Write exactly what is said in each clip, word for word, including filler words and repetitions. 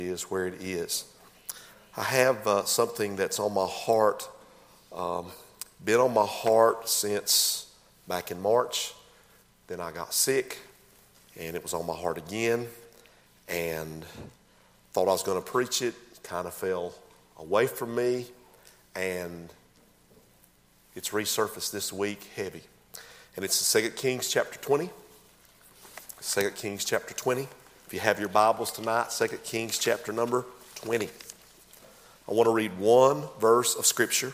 is where it is. I have uh, something that's on my heart, um, been on my heart since back in March. Then I got sick, and it was on my heart again, and thought I was going to preach it. Kind of fell away from me, and it's resurfaced this week heavy. And it's Second Kings chapter twenty. Second Kings chapter twenty. If you have your Bibles tonight, Second Kings chapter number twenty. I want to read one verse of Scripture.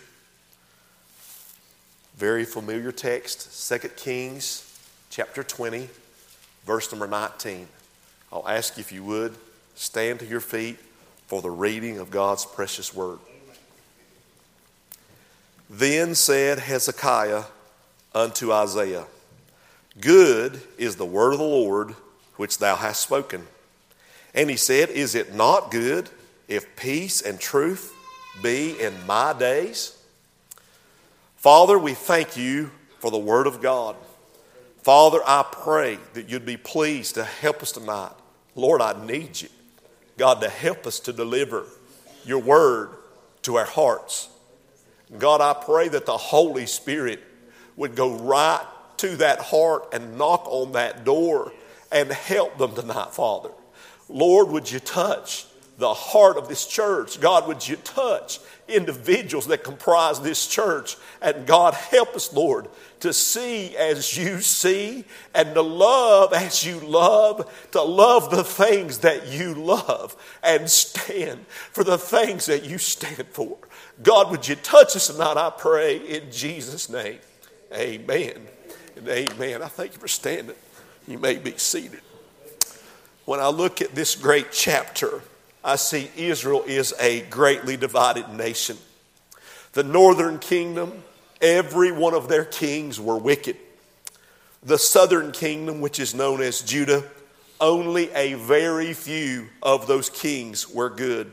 Very familiar text. Second Kings chapter twenty, verse number nineteen. I'll ask you if you would stand to your feet for the reading of God's precious word. Then said Hezekiah unto Isaiah, Good is the word of the Lord which thou hast spoken. And he said, Is it not good if peace and truth be in my days? Father, we thank you for the word of God. Father, I pray that you'd be pleased to help us tonight. Lord, I need you, God, to help us to deliver your word to our hearts. God, I pray that the Holy Spirit would go right to that heart and knock on that door and help them tonight, Father. Lord, would you touch the heart of this church? God, would you touch individuals that comprise this church? And God, help us, Lord, to see as you see and to love as you love, to love the things that you love and stand for the things that you stand for. God, would you touch us tonight, I pray, in Jesus' name. Amen and amen. I thank you for standing. You may be seated. When I look at this great chapter, I see Israel is a greatly divided nation. The northern kingdom, every one of their kings were wicked. The southern kingdom, which is known as Judah, only a very few of those kings were good.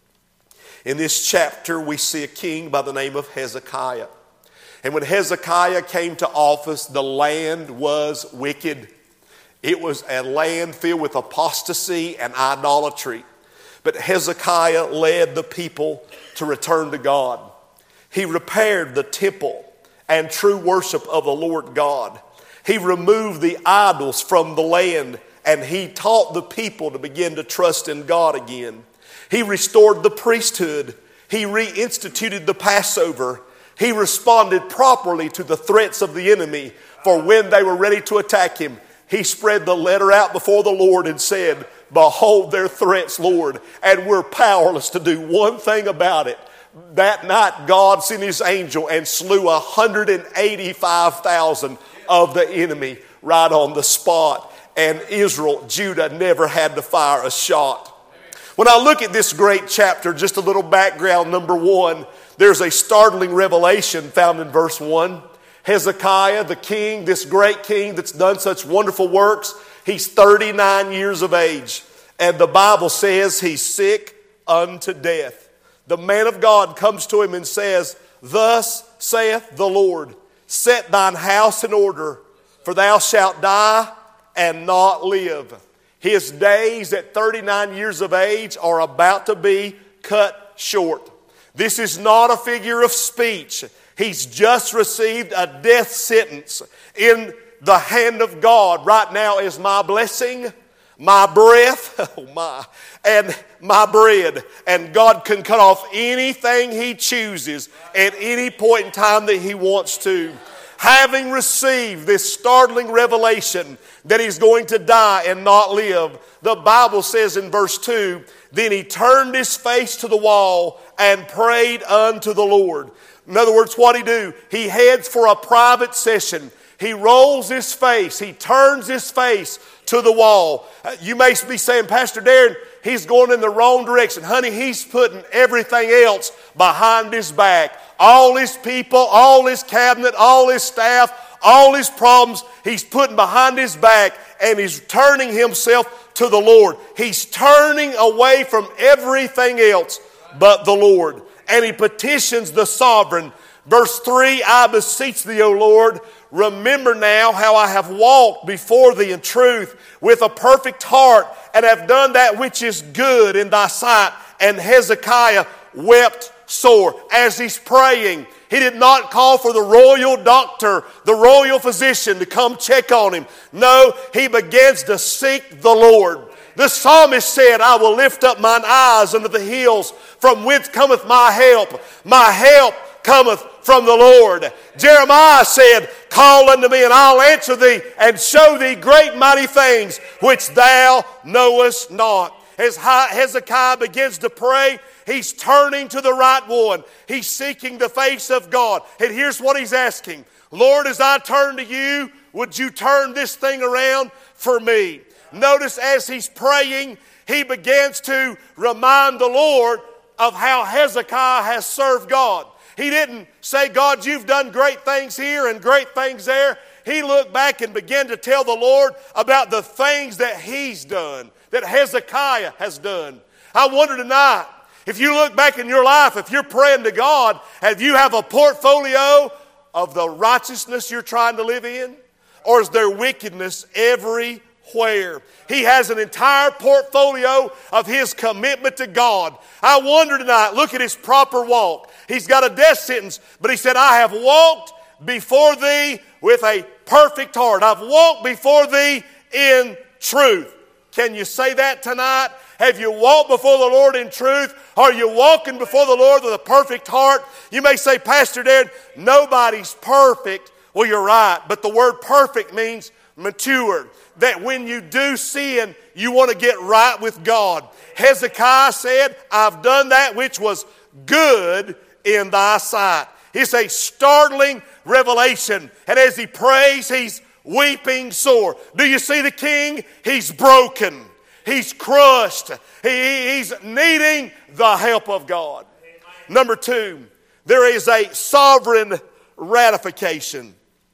In this chapter, we see a king by the name of Hezekiah. And when Hezekiah came to office, the land was wicked. It was a land filled with apostasy and idolatry. But Hezekiah led the people to return to God. He repaired the temple and true worship of the Lord God. He removed the idols from the land, and he taught the people to begin to trust in God again. He restored the priesthood. He reinstituted the Passover. He responded properly to the threats of the enemy, for when they were ready to attack him, he spread the letter out before the Lord and said, Behold their threats, Lord, and we're powerless to do one thing about it. That night, God sent his angel and slew one hundred eighty-five thousand of the enemy right on the spot. And Israel, Judah, never had to fire a shot. When I look at this great chapter, just a little background, number one, there's a startling revelation found in verse one. Hezekiah, the king, this great king that's done such wonderful works, he's thirty-nine years of age. And the Bible says he's sick unto death. The man of God comes to him and says, Thus saith the Lord, Set thine house in order, for thou shalt die and not live. His days at thirty-nine years of age are about to be cut short. This is not a figure of speech. He's just received a death sentence. In the hand of God right now is my blessing, my breath, oh my, and my bread. And God can cut off anything he chooses at any point in time that he wants to. Having received this startling revelation that he's going to die and not live, the Bible says in verse two, Then he turned his face to the wall and prayed unto the Lord. In other words, what'd he do? He heads for a private session. He rolls his face. He turns his face to the wall. You may be saying, Pastor Darren, he's going in the wrong direction. Honey, he's putting everything else behind his back. All his people, all his cabinet, all his staff, all his problems, he's putting behind his back, and he's turning himself to the Lord. He's turning away from everything else but the Lord. And he petitions the sovereign. Verse three, I beseech thee, O Lord, remember now how I have walked before thee in truth with a perfect heart and have done that which is good in thy sight. And Hezekiah wept sore. As he's praying, he did not call for the royal doctor, the royal physician to come check on him. No, he begins to seek the Lord. The psalmist said, I will lift up mine eyes unto the hills, from whence cometh my help. My help cometh from the Lord. Jeremiah said, call unto me, and I'll answer thee, and show thee great mighty things which thou knowest not. As Hezekiah begins to pray, he's turning to the right one. He's seeking the face of God. And here's what he's asking. Lord, as I turn to you, would you turn this thing around for me? Notice as he's praying, he begins to remind the Lord of how Hezekiah has served God. He didn't say, God, you've done great things here and great things there. He looked back and began to tell the Lord about the things that he's done, that Hezekiah has done. I wonder tonight, if you look back in your life, if you're praying to God, have you have a portfolio of the righteousness you're trying to live in? Or is there wickedness everywhere? He has an entire portfolio of his commitment to God. I wonder tonight, look at his proper walk. He's got a death sentence, but he said, I have walked before thee with a perfect heart. I've walked before thee in truth. Can you say that tonight? Have you walked before the Lord in truth? Are you walking before the Lord with a perfect heart? You may say, Pastor Darren, nobody's perfect. Well, you're right, but the word perfect means mature. That when you do sin, you want to get right with God. Hezekiah said, I've done that which was good in thy sight. It's a startling revelation. And as he prays, he's weeping sore. Do you see the king? He's broken. He's crushed. He, he's needing the help of God. Number two, there is a sovereign ratification.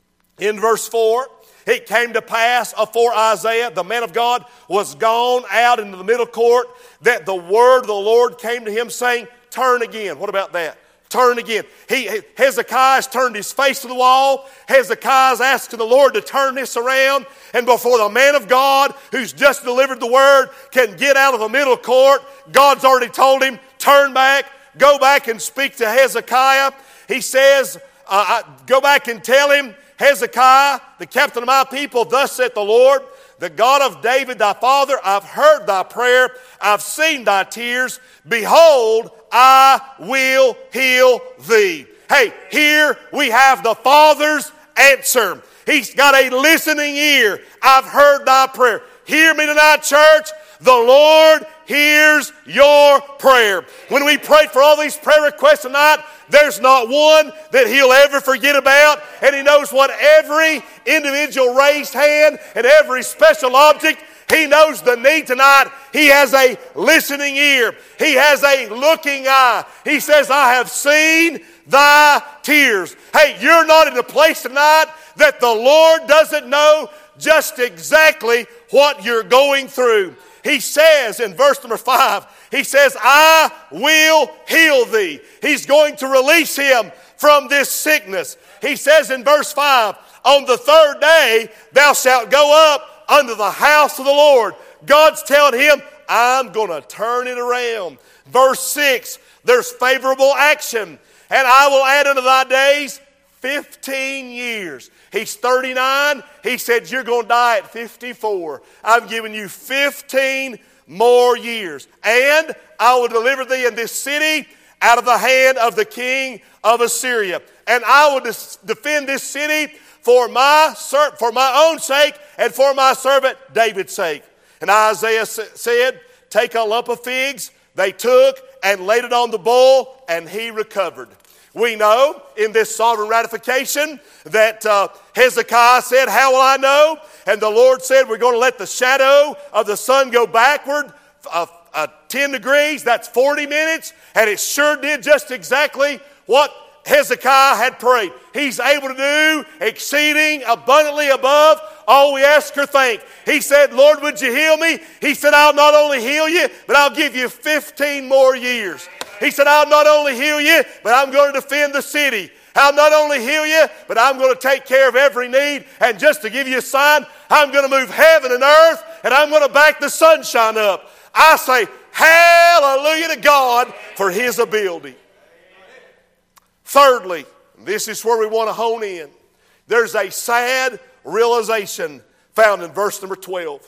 In verse four, it came to pass afore Isaiah, the man of God, was gone out into the middle court, that the word of the Lord came to him saying, turn again. What about that? Turn again. He, Hezekiah's turned his face to the wall. Hezekiah's asking the Lord to turn this around. And before the man of God, who's just delivered the word, can get out of the middle court, God's already told him, turn back, go back and speak to Hezekiah. He says, uh, go back and tell him, Hezekiah, the captain of my people, thus saith the Lord, the God of David thy father, I've heard thy prayer, I've seen thy tears. Behold, I will heal thee. Hey, here we have the Father's answer. He's got a listening ear. I've heard thy prayer. Hear me tonight, church. The Lord hears your prayer. When we prayed for all these prayer requests tonight, there's not one that He'll ever forget about. And He knows what every individual raised hand and every special object, He knows the need tonight. He has a listening ear. He has a looking eye. He says, I have seen thy tears. Hey, you're not in a place tonight that the Lord doesn't know just exactly what you're going through. He says in verse number five, He says, I will heal thee. He's going to release him from this sickness. He says in verse five, on the third day thou shalt go up unto the house of the Lord. God's telling him, I'm going to turn it around. Verse six, there's favorable action. And I will add unto thy days fifteen years. He's thirty-nine. He said, you're going to die at fifty-four. I'm giving you fifteen more years. And I will deliver thee in this city out of the hand of the king of Assyria. And I will defend this city for my, for my own sake and for my servant David's sake. And Isaiah said, take a lump of figs. They took and laid it on the bull, and he recovered. We know in this sovereign ratification that uh, Hezekiah said, how will I know? And the Lord said, we're going to let the shadow of the sun go backward uh, uh, ten degrees. That's forty minutes. And it sure did just exactly what Hezekiah had prayed. He's able to do exceeding abundantly above all we ask or think. He said, Lord, would you heal me? He said, I'll not only heal you, but I'll give you fifteen more years. He said, I'll not only heal you, but I'm going to defend the city. I'll not only heal you, but I'm going to take care of every need. And just to give you a sign, I'm going to move heaven and earth and I'm going to back the sunshine up. I say hallelujah to God for His ability. Thirdly, this is where we want to hone in. There's a sad realization found in verse number twelve.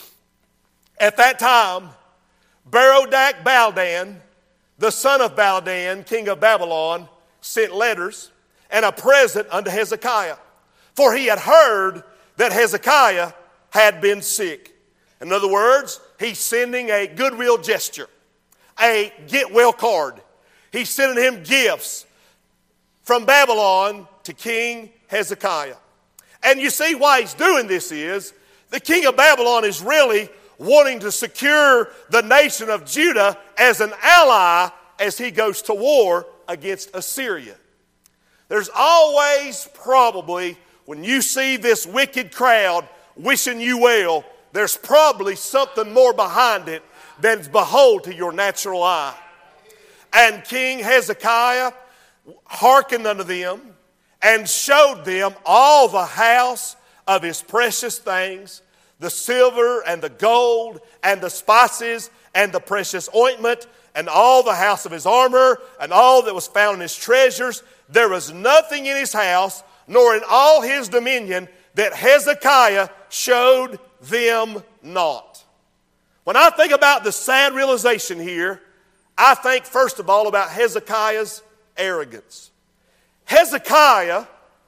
At that time, Berodach Baldan, the son of Baldan, king of Babylon, sent letters and a present unto Hezekiah. For he had heard that Hezekiah had been sick. In other words, he's sending a goodwill gesture, a get well card. He's sending him gifts from Babylon to King Hezekiah. And you see why he's doing this is, the king of Babylon is really wanting to secure the nation of Judah as an ally as he goes to war against Assyria. There's always probably, when you see this wicked crowd wishing you well, there's probably something more behind it than's behold to your natural eye. And King Hezekiah hearkened unto them and showed them all the house of his precious things, the silver and the gold and the spices and the precious ointment and all the house of his armor and all that was found in his treasures. There was nothing in his house nor in all his dominion that Hezekiah showed them not. When I think about the sad realization here, I think first of all about Hezekiah's arrogance. Hezekiah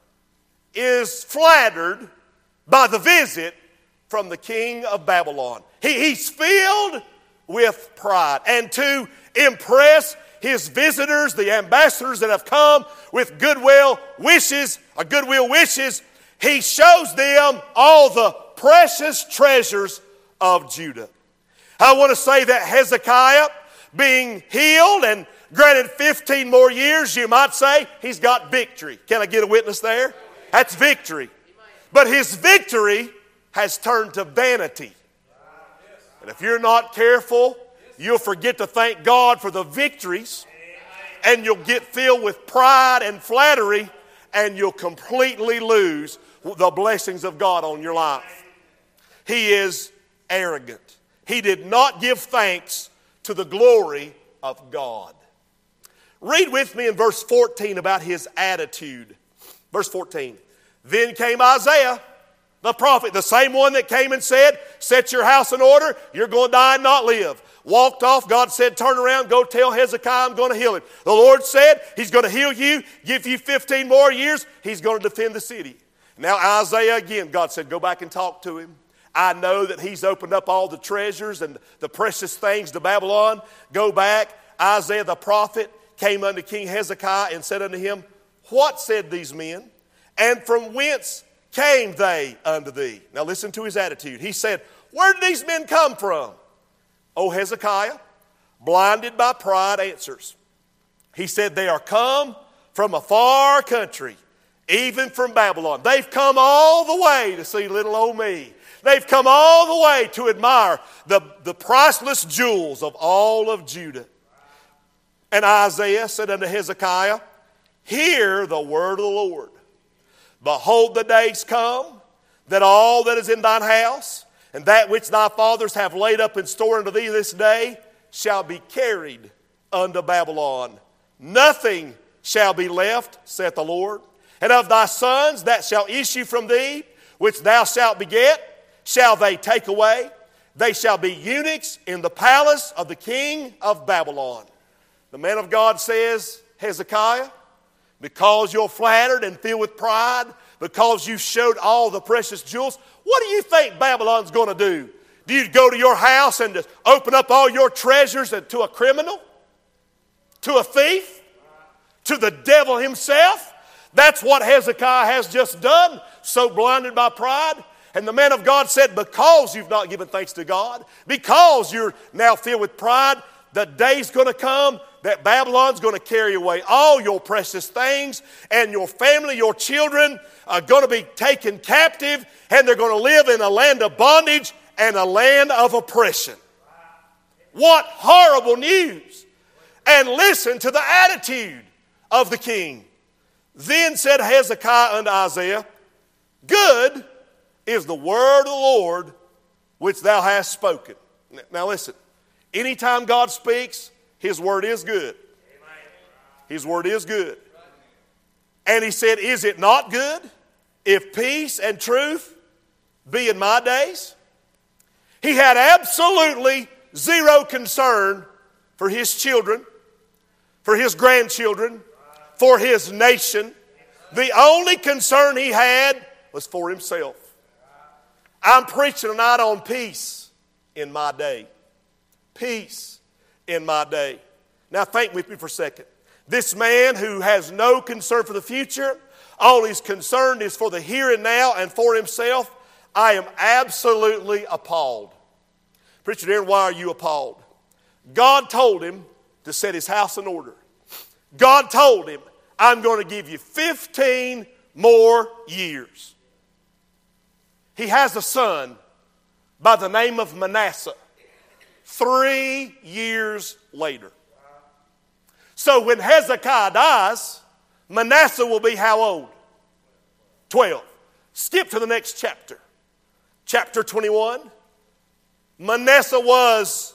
is flattered by the visit from the king of Babylon. He, he's filled with pride. And to impress his visitors, the ambassadors that have come with goodwill wishes, or goodwill wishes, he shows them all the precious treasures of Judah. I want to say that Hezekiah, being healed and granted fifteen more years, you might say, he's got victory. Can I get a witness there? That's victory. But his victory has turned to vanity. And if you're not careful, you'll forget to thank God for the victories, and you'll get filled with pride and flattery, and you'll completely lose the blessings of God on your life. He is arrogant. He did not give thanks to the glory of God. Read with me in verse fourteen about his attitude. Verse fourteen. Then came Isaiah, the prophet, the same one that came and said, set your house in order, you're going to die and not live. Walked off, God said, turn around, go tell Hezekiah I'm going to heal him. The Lord said, He's going to heal you, give you fifteen more years, He's going to defend the city. Now Isaiah again, God said, go back and talk to him. I know that he's opened up all the treasures and the precious things to Babylon. Go back. Isaiah the prophet came unto King Hezekiah and said unto him, what said these men? And from whence came they unto thee? Now listen to his attitude. He said, where did these men come from? O Hezekiah, blinded by pride, answers. He said, they are come from a far country, even from Babylon. They've come all the way to see little old me. They've come all the way to admire the, the priceless jewels of all of Judah. And Isaiah said unto Hezekiah, hear the word of the Lord. Behold, the days come that all that is in thine house and that which thy fathers have laid up in store unto thee this day shall be carried unto Babylon. Nothing shall be left, saith the Lord. And of thy sons that shall issue from thee, which thou shalt beget, shall they take away. They shall be eunuchs in the palace of the king of Babylon. The man of God says, Hezekiah, because you're flattered and filled with pride, because you showed all the precious jewels, what do you think Babylon's going to do? Do you go to your house and just open up all your treasures to a criminal? To a thief? To the devil himself? That's what Hezekiah has just done, so blinded by pride. And the man of God said, because you've not given thanks to God, because you're now filled with pride, the day's going to come that Babylon's going to carry away all your precious things, and your family, your children are going to be taken captive, and they're going to live in a land of bondage and a land of oppression. What horrible news! And listen to the attitude of the king. Then said Hezekiah unto Isaiah, good is the word of the Lord which thou hast spoken. Now listen, anytime God speaks, his word is good. His word is good. And he said, is it not good if peace and truth be in my days? He had absolutely zero concern for his children, for his grandchildren, for his nation. The only concern he had was for himself. I'm preaching tonight on peace in my day. Peace in my day. Now think with me for a second. This man who has no concern for the future, all he's concerned is for the here and now and for himself. I am absolutely appalled. Preacher Darren, why are you appalled? God told him to set his house in order. God told him, I'm going to give you fifteen more years. He has a son by the name of Manasseh. Three years later. So when Hezekiah dies, Manasseh will be how old? twelve. Skip to the next chapter. Chapter twenty-one. Manasseh was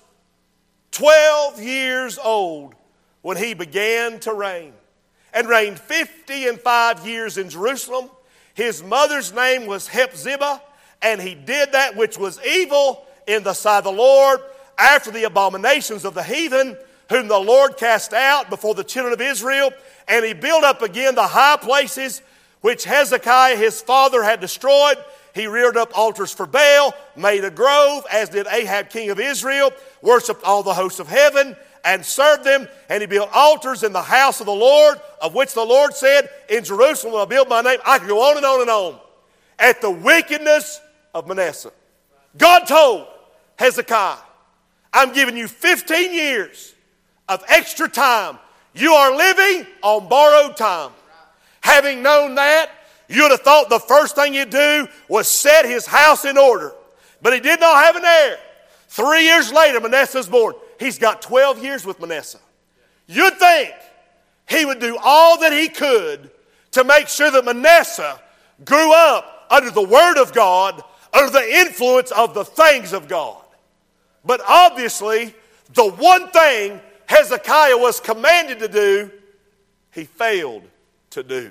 twelve years old when he began to reign, and reigned fifty and five years in Jerusalem. His mother's name was Hephzibah, and he did that which was evil in the sight of the Lord, after the abominations of the heathen, whom the Lord cast out before the children of Israel. And he built up again the high places which Hezekiah his father had destroyed. He reared up altars for Baal, made a grove, as did Ahab king of Israel, worshipped all the hosts of heaven, and served them. And he built altars in the house of the Lord, of which the Lord said, in Jerusalem will I build my name. I could go on and on and on. At the wickedness of Manasseh. God told Hezekiah, I'm giving you fifteen years of extra time. You are living on borrowed time. Having known that, you'd have thought the first thing he'd do was set his house in order. But he did not have an heir. Three years later, Manasseh's born. He's got twelve years with Manasseh. You'd think he would do all that he could to make sure that Manasseh grew up under the Word of God, under the influence of the things of God. But obviously, the one thing Hezekiah was commanded to do, he failed to do.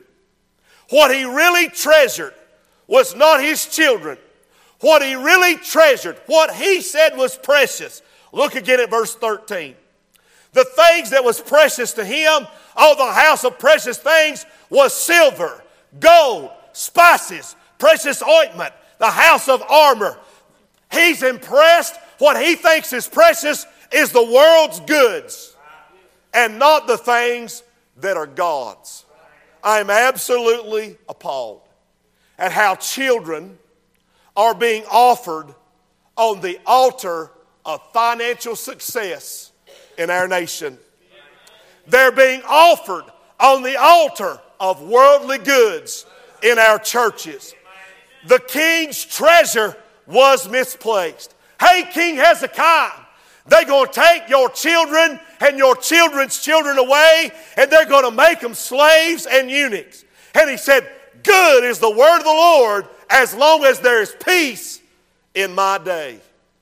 What he really treasured was not his children. What he really treasured, what he said was precious. Look again at verse thirteen. The things that was precious to him, all the house of precious things, was silver, gold, spices, precious ointment, the house of armor. He's impressed. What he thinks is precious is the world's goods and not the things that are God's. I'm absolutely appalled at how children are being offered on the altar of financial success in our nation. They're being offered on the altar of worldly goods in our churches. The king's treasure was misplaced. Hey, King Hezekiah, they're going to take your children and your children's children away, and they're going to make them slaves and eunuchs. And he said, good is the word of the Lord as long as there is peace in my day.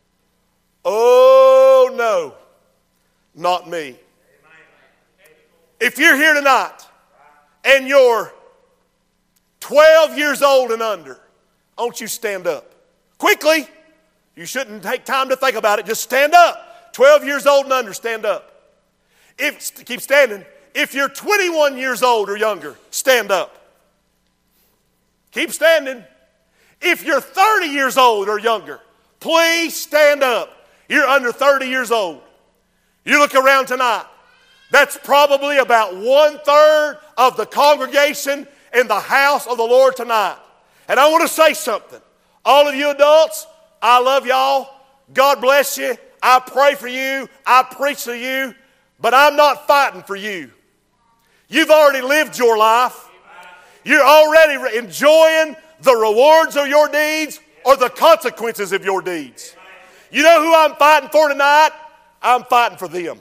Oh, no, not me. If you're here tonight and you're twelve years old and under, I want you to stand up. Quickly. You shouldn't take time to think about it. Just stand up. twelve years old and under, stand up. If, keep standing. If you're twenty-one years old or younger, stand up. Keep standing. If you're thirty years old or younger, please stand up. You're under thirty years old. You look around tonight. That's probably about one third of the congregation in the house of the Lord tonight. And I want to say something. All of you adults, I love y'all. God bless you. I pray for you. I preach to you. But I'm not fighting for you. You've already lived your life. You're already enjoying the rewards of your deeds or the consequences of your deeds. You know who I'm fighting for tonight? I'm fighting for them.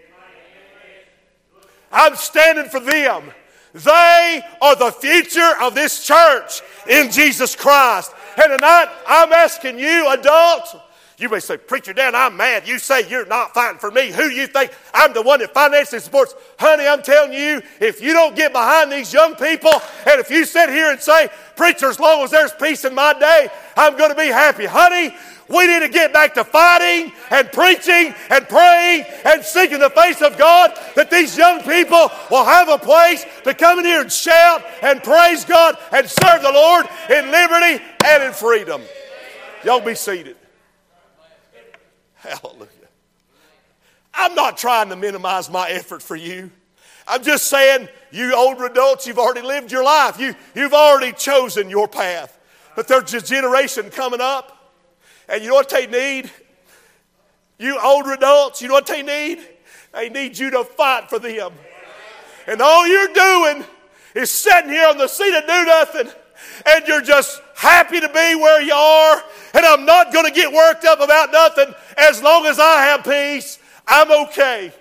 I'm standing for them. They are the future of this church in Jesus Christ. And tonight, I'm asking you, adults, You may say, Preacher Dan, I'm mad. You say you're not fighting for me. Who do you think? I'm the one that financially supports. Honey, I'm telling you, if you don't get behind these young people, and if you sit here and say, Preacher, as long as there's peace in my day, I'm going to be happy. Honey, we need to get back to fighting and preaching and praying and seeking the face of God, that these young people will have a place to come in here and shout and praise God and serve the Lord in liberty and in freedom. Y'all be seated. Hallelujah. I'm not trying to minimize my effort for you. I'm just saying, you older adults, you've already lived your life. You, you've already chosen your path. But there's a generation coming up. And you know what they need? You older adults, you know what they need? They need you to fight for them. And all you're doing is sitting here on the seat of do nothing. And you're just happy to be where you are. And I'm not going to get worked up about nothing. As long as I have peace, I'm okay.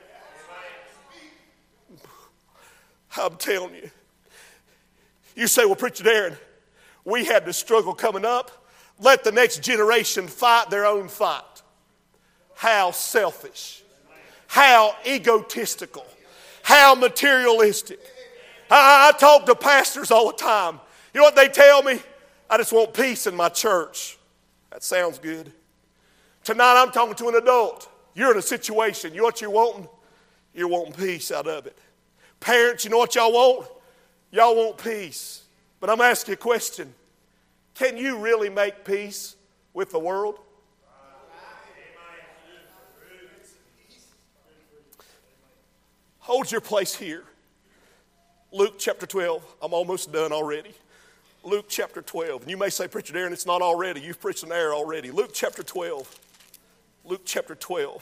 I'm telling you. You say, well, Preacher Darren, we had the struggle coming up. Let the next generation fight their own fight. How selfish. How egotistical. How materialistic. I, I talk to pastors all the time. You know what they tell me? I just want peace in my church. That sounds good. Tonight I'm talking to an adult. You're in a situation. You know what you're wanting? You're wanting peace out of it. Parents, you know what y'all want? Y'all want peace. But I'm asking you a question. Can you really make peace with the world? Hold your place here. Luke chapter twelve. I'm almost done already. Luke chapter twelve. And you may say, Preacher Darren, it's not already. You've preached an error already. Luke chapter twelve. Luke chapter twelve.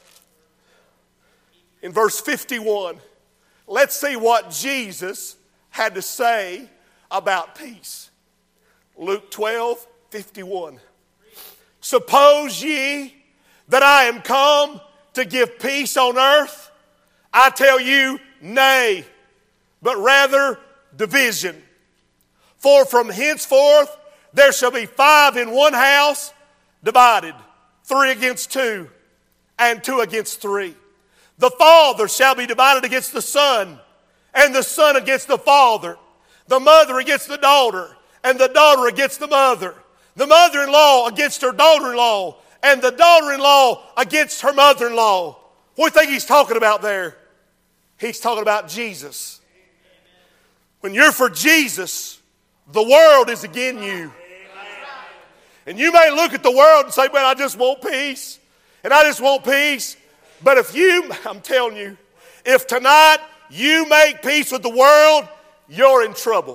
In verse fifty-one, let's see what Jesus had to say about peace. Luke twelve, fifty-one. Suppose ye that I am come to give peace on earth? I tell you, nay, but rather division. For from henceforth there shall be five in one house divided, three against two, and two against three. The father shall be divided against the son, and the son against the father, the mother against the daughter, and the daughter against the mother, the mother-in-law against her daughter-in-law, and the daughter-in-law against her mother-in-law. What do you think he's talking about there? He's talking about Jesus. When you're for Jesus, the world is against you. And you may look at the world and say, man, I just want peace. And I just want peace. But if you, I'm telling you, if tonight you make peace with the world, you're in trouble.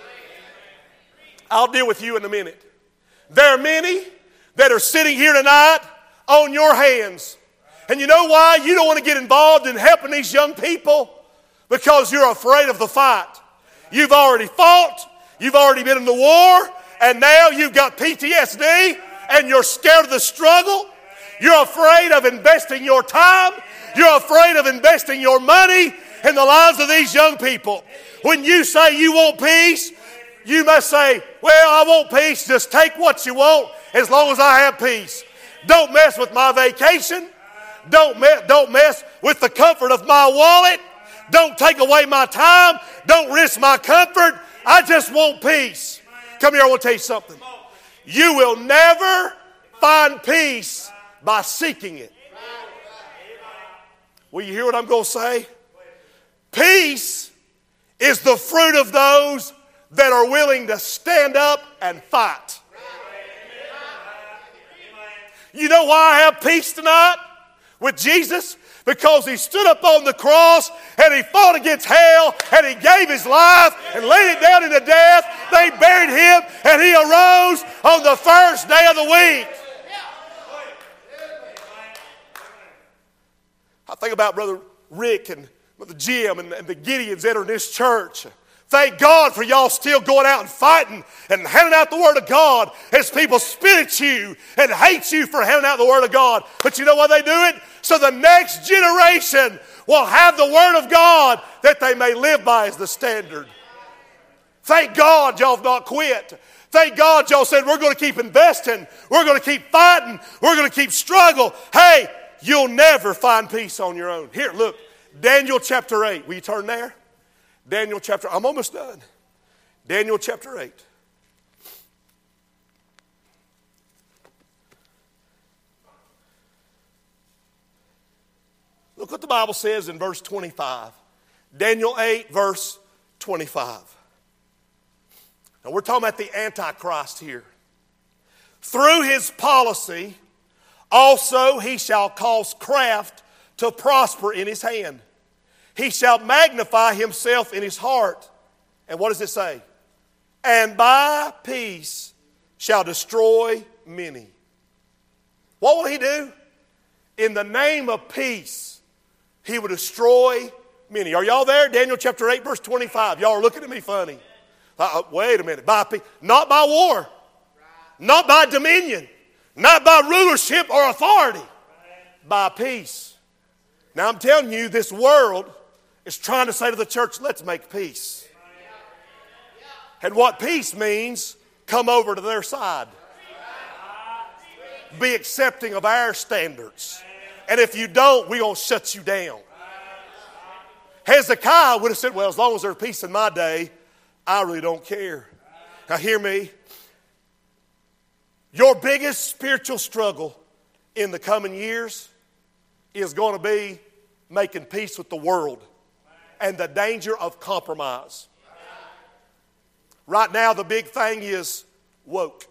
I'll deal with you in a minute. There are many that are sitting here tonight on your hands. And you know why? You don't want to get involved in helping these young people because you're afraid of the fight. You've already fought. You've already been in the war. And now you've got P T S D and you're scared of the struggle. You're afraid of investing your time. You're afraid of investing your money in the lives of these young people. When you say you want peace, you must say, well, I want peace. Just take what you want as long as I have peace. Don't mess with my vacation. Don't, me- don't mess with the comfort of my wallet. Don't take away my time. Don't risk my comfort. I just want peace. Come here, I want to tell you something. You will never find peace by seeking it. Will you hear what I'm going to say? Peace is the fruit of those that are willing to stand up and fight. You know why I have peace tonight with Jesus? Because he stood up on the cross and he fought against hell and he gave his life and laid it down into death. They buried him and he arose on the first day of the week. I think about Brother Rick and Brother Jim and, and the Gideons entering this church. Thank God for y'all still going out and fighting and handing out the Word of God as people spit at you and hate you for handing out the Word of God. But you know why they do it? So the next generation will have the Word of God that they may live by as the standard. Thank God y'all have not quit. Thank God y'all said we're going to keep investing. We're going to keep fighting. We're going to keep struggle. Hey, you'll never find peace on your own. Here, look, Daniel chapter eight. Will you turn there? Daniel chapter, I'm almost done. Daniel chapter eight. Look what the Bible says in verse twenty-five. Daniel eight, verse twenty-five. Now we're talking about the Antichrist here. Through his policy, also he shall cause craft to prosper in his hand. He shall magnify himself in his heart. And what does it say? And by peace shall destroy many. What will he do? In the name of peace, he will destroy many. Are y'all there? Daniel chapter eight, verse twenty-five. Y'all are looking at me funny. Uh, wait a minute. By peace. Not by war. Not by dominion. Not by rulership or authority. By peace. Now I'm telling you, this world is trying to say to the church, let's make peace. And what peace means, come over to their side. Be accepting of our standards. And if you don't, we're going to shut you down. Hezekiah would have said, well, as long as there's peace in my day, I really don't care. Now hear me. Your biggest spiritual struggle in the coming years is going to be making peace with the world and the danger of compromise. Right now, the big thing is woke.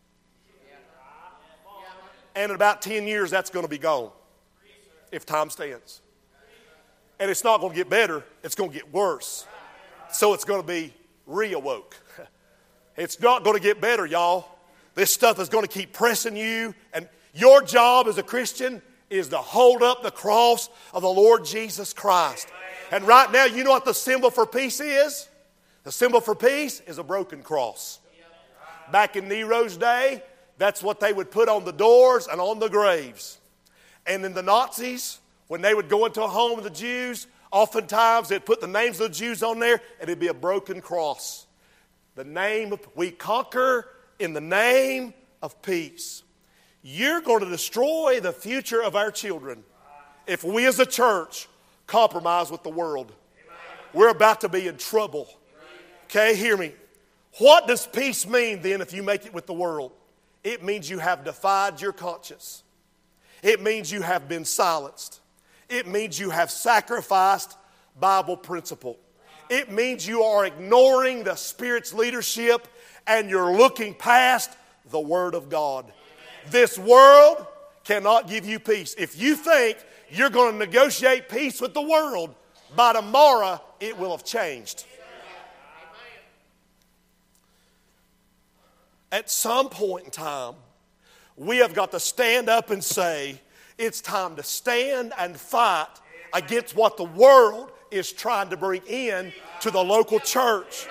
And in about ten years, that's going to be gone if time stands. And it's not going to get better. It's going to get worse. So it's going to be re-awoke. It's not going to get better, y'all. This stuff is going to keep pressing you. And your job as a Christian is to hold up the cross of the Lord Jesus Christ. And right now, you know what the symbol for peace is? The symbol for peace is a broken cross. Back in Nero's day, that's what they would put on the doors and on the graves. And in the Nazis, when they would go into a home of the Jews, oftentimes they'd put the names of the Jews on there and it'd be a broken cross. The name of, we conquer in the name of peace. You're going to destroy the future of our children if we as a church compromise with the world. We're about to be in trouble. Okay, hear me. What does peace mean then if you make it with the world? It means you have defied your conscience. It means you have been silenced. It means you have sacrificed Bible principle. It means you are ignoring the Spirit's leadership and you're looking past the Word of God. This world cannot give you peace. If you think you're going to negotiate peace with the world, by tomorrow it will have changed. At some point in time, we have got to stand up and say, it's time to stand and fight against what the world is trying to bring in to the local church.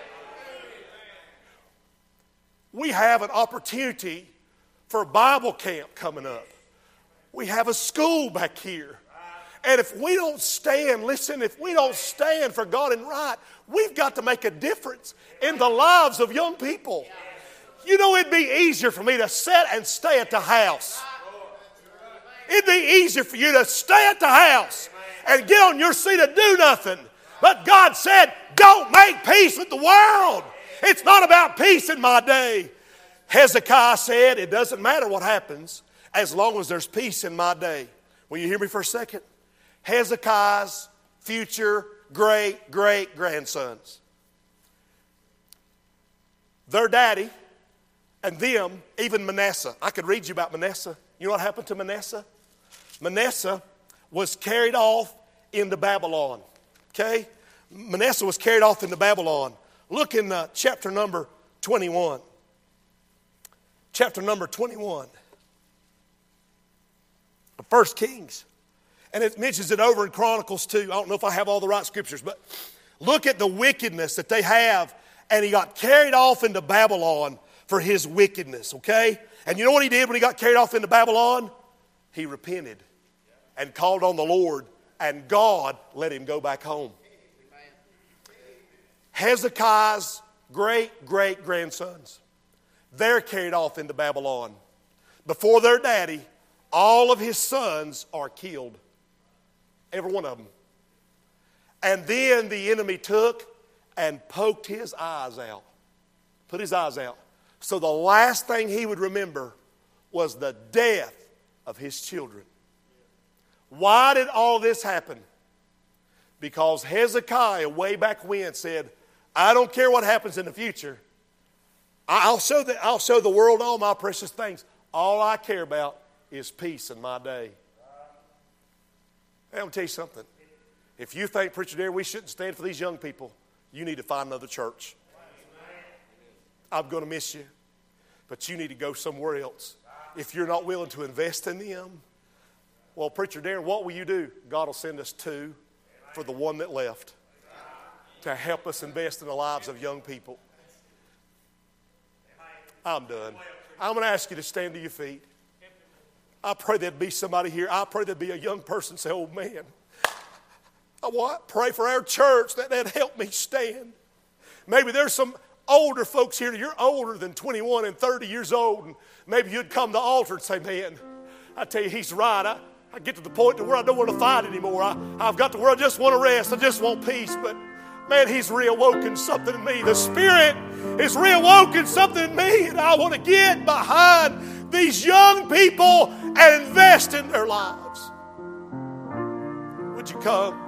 We have an opportunity for Bible camp coming up. We have a school back here. And if we don't stand, listen, if we don't stand for God and right, we've got to make a difference in the lives of young people. You know, it'd be easier for me to sit and stay at the house. It'd be easier for you to stay at the house and get on your seat and do nothing. But God said, don't make peace with the world. It's not about peace in my day. Hezekiah said, it doesn't matter what happens as long as there's peace in my day. Will you hear me for a second? Hezekiah's future great, great grandsons. Their daddy and them, even Manasseh. I could read you about Manasseh. You know what happened to Manasseh? Manasseh was carried off into Babylon. Okay? Manasseh was carried off into Babylon. Look in uh, chapter number twenty-one. Chapter number twenty-one. Of First Kings. And it mentions it over in Chronicles too. I don't know if I have all the right scriptures, but look at the wickedness that they have. And he got carried off into Babylon for his wickedness, okay? And you know what he did when he got carried off into Babylon? He repented and called on the Lord, and God let him go back home. Hezekiah's great, great grandsons. They're carried off into Babylon. Before their daddy, all of his sons are killed. Every one of them. And then the enemy took and poked his eyes out. Put his eyes out. So the last thing he would remember was the death of his children. Why did all this happen? Because Hezekiah, way back when, said, I don't care what happens in the future. I'll show the, I'll show the world all my precious things. All I care about is peace in my day. Hey, I'm going to tell you something. If you think, Preacher Darren, we shouldn't stand for these young people, you need to find another church. I'm going to miss you, but you need to go somewhere else. If you're not willing to invest in them, well, Preacher Darren, what will you do? God will send us two for the one that left to help us invest in the lives of young people. I'm done. I'm going to ask you to stand to your feet. I pray there'd be somebody here. I pray there'd be a young person say, oh, man, I want pray for our church that that'd help me stand. Maybe there's some older folks here. You're older than twenty-one and thirty years old, and maybe you'd come to the altar and say, man, I tell you, he's right. I, I get to the point to where I don't want to fight anymore. I, I've got to where I just want to rest. I just want peace. But, man, he's reawoken something in me. The Spirit is reawoken something in me, and I want to get behind these young people and invest in their lives. Would you come?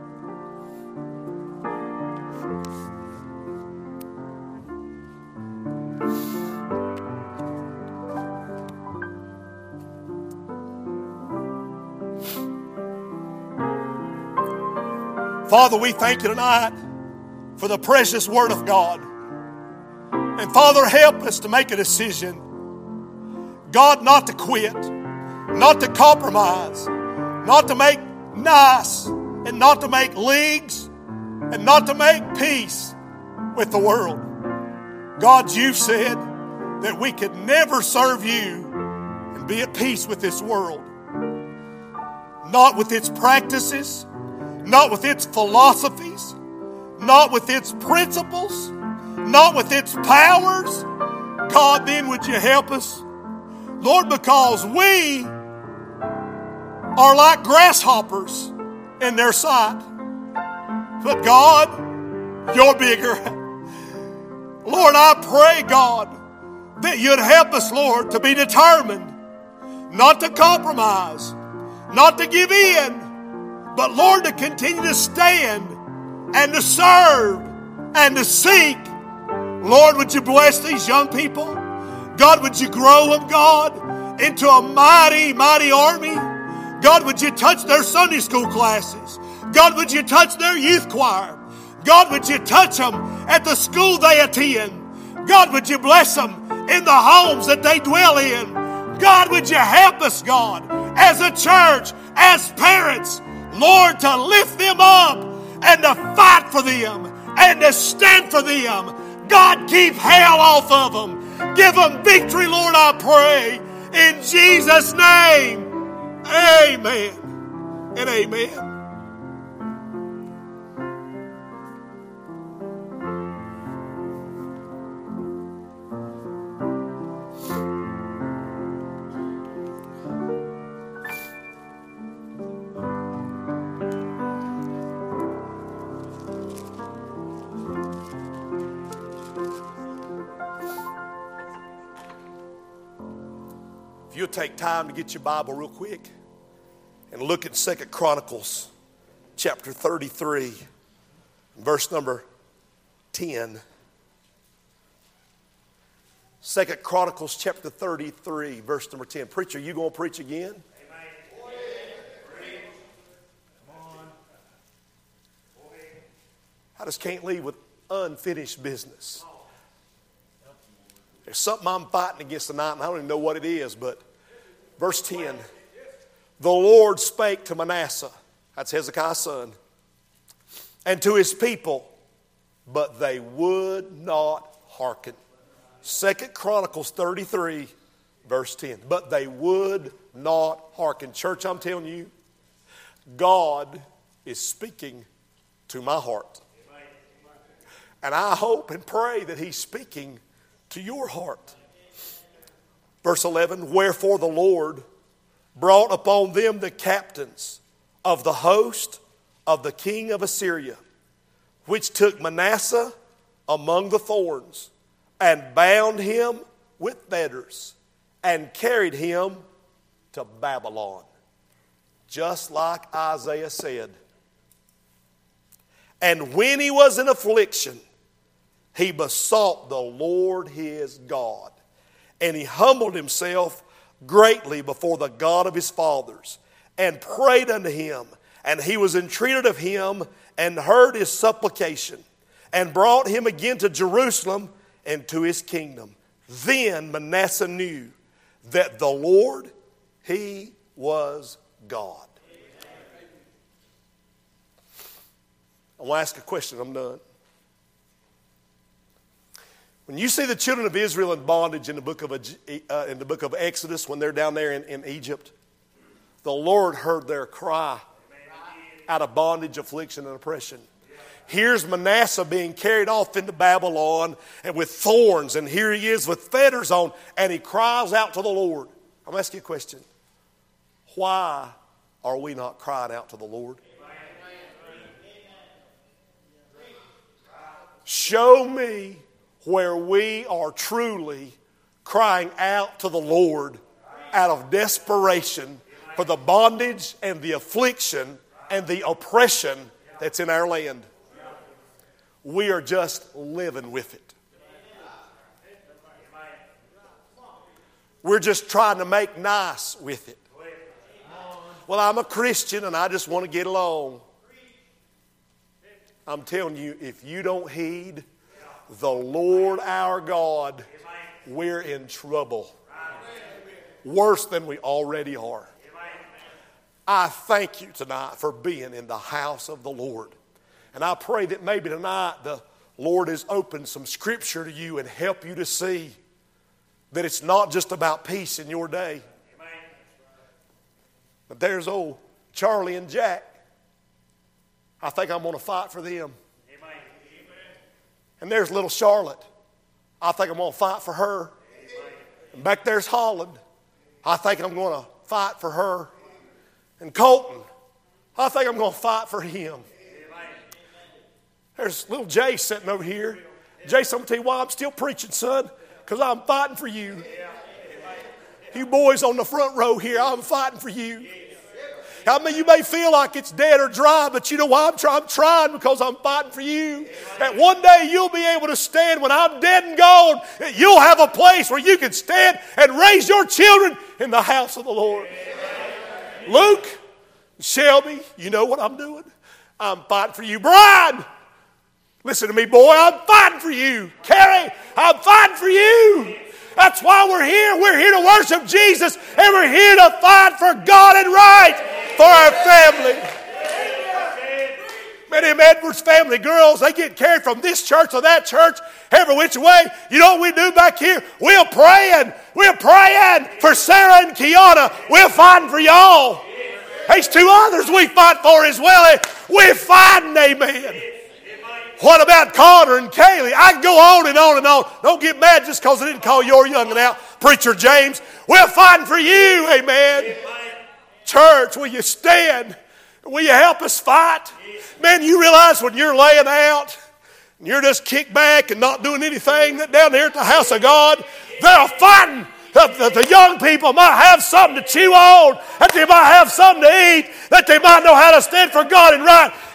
Father, we thank you tonight for the precious Word of God. And Father, help us to make a decision. God, not to quit, not to compromise, not to make nice, and not to make leagues, and not to make peace with the world. God, you said that we could never serve you and be at peace with this world. Not with its practices, not with its philosophies, not with its principles, not with its powers. God, then would you help us? Lord, because we are like grasshoppers in their sight. But God, you're bigger. Lord, I pray, God, that you'd help us, Lord, to be determined, not to compromise, not to give in, but Lord, to continue to stand and to serve and to seek. Lord, would you bless these young people? God, would you grow them, God, into a mighty, mighty army? God, would you touch their Sunday school classes? God, would you touch their youth choir? God, would you touch them at the school they attend? God, would you bless them in the homes that they dwell in? God, would you help us, God, as a church, as parents, Lord, to lift them up and to fight for them and to stand for them. God, keep hell off of them. Give them victory, Lord, I pray. In Jesus' name, amen and amen. You'll take time to get your Bible real quick and look at Second Chronicles chapter thirty-three, verse number ten. Second Chronicles chapter thirty-three, verse number ten. Preacher, you going to preach again? I just can't leave with unfinished business. There's something I'm fighting against tonight, and I don't even know what it is, but verse ten, the Lord spake to Manasseh, that's Hezekiah's son, and to his people, but they would not hearken. Second Chronicles thirty-three, verse ten, but they would not hearken. Church, I'm telling you, God is speaking to my heart. And I hope and pray that he's speaking to your heart. Verse eleven, wherefore the Lord brought upon them the captains of the host of the king of Assyria, which took Manasseh among the thorns, and bound him with fetters, and carried him to Babylon. Just like Isaiah said. And when he was in affliction, he besought the Lord his God. And he humbled himself greatly before the God of his fathers, and prayed unto him. And he was entreated of him, and heard his supplication, and brought him again to Jerusalem and to his kingdom. Then Manasseh knew that the Lord, he was God. I want to ask a question. I'm done. When you see the children of Israel in bondage in the book of, uh, in the book of Exodus, when they're down there in, in Egypt, the Lord heard their cry out of bondage, affliction, and oppression. Here's Manasseh being carried off into Babylon and with thorns, and here he is with fetters on, and he cries out to the Lord. I'm asking you a question. Why are we not crying out to the Lord? Show me where we are truly crying out to the Lord out of desperation for the bondage and the affliction and the oppression that's in our land. We are just living with it. We're just trying to make nice with it. Well, I'm a Christian and I just want to get along. I'm telling you, if you don't heed the Lord our God, we're in trouble. Worse than we already are. I thank you tonight for being in the house of the Lord. And I pray that maybe tonight the Lord has opened some scripture to you and help you to see that it's not just about peace in your day. But there's old Charlie and Jack. I think I'm going to fight for them. And there's little Charlotte. I think I'm going to fight for her. And back there's Holland. I think I'm going to fight for her. And Colton. I think I'm going to fight for him. There's little Jay sitting over here. Jason, I'm going to tell you why I'm still preaching, son. Because I'm fighting for you. You boys on the front row here, I'm fighting for you. I mean, you may feel like it's dead or dry, but you know why I'm trying? I'm trying because I'm fighting for you. And one day you'll be able to stand when I'm dead and gone. You'll have a place where you can stand and raise your children in the house of the Lord. Luke, Shelby, you know what I'm doing? I'm fighting for you. Brian, listen to me, boy. I'm fighting for you. Carrie, I'm fighting for you. That's why we're here. We're here to worship Jesus, and we're here to fight for God and right for our family. Many of Edwards' family girls, they get carried from this church to that church, every which way. You know what we do back here? We're praying. We're praying for Sarah and Kiana. We're fighting for y'all. There's two others we fight for as well. We're fighting, amen. What about Connor and Kaylee? I can go on and on and on. Don't get mad just because I didn't call your young'un out. Preacher James, we're fighting for you, amen. Amen. Church, will you stand? Will you help us fight? Man, you realize when you're laying out and you're just kicked back and not doing anything, that down there at the house of God, they're fighting. The, the, the young people might have something to chew on, that they might have something to eat, that they might know how to stand for God and right.